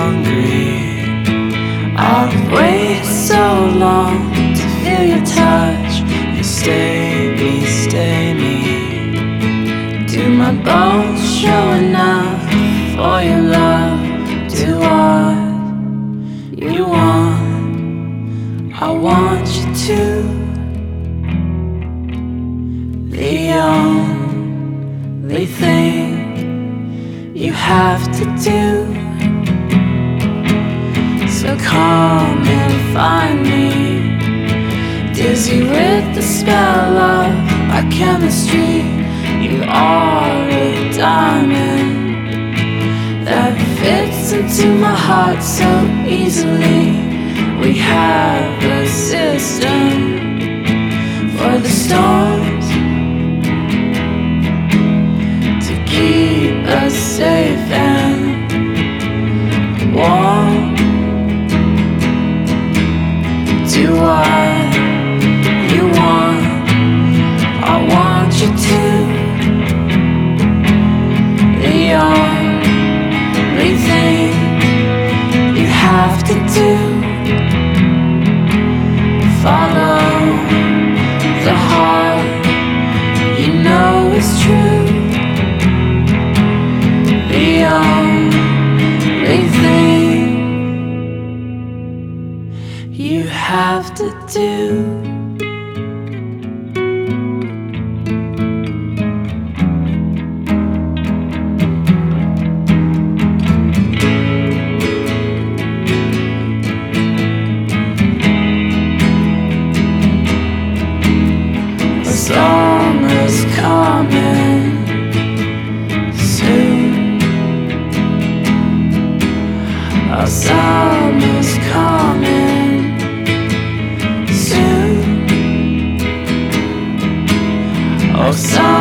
hungry. I've waited so long to feel your touch. You stay me. Do my bones show enough for your love? Do what you want, I want you to. The only thing you have to do, so come and find me, dizzy with the spell of our chemistry. You are a diamond that fits into my heart so easily. We have a system for the storms to keep us safe and warm. Do what you want, I want you to. The only thing you have to do, follow the heart you know is true. The only thing you have to do. Summer's coming soon. Oh, summer's coming soon. Oh,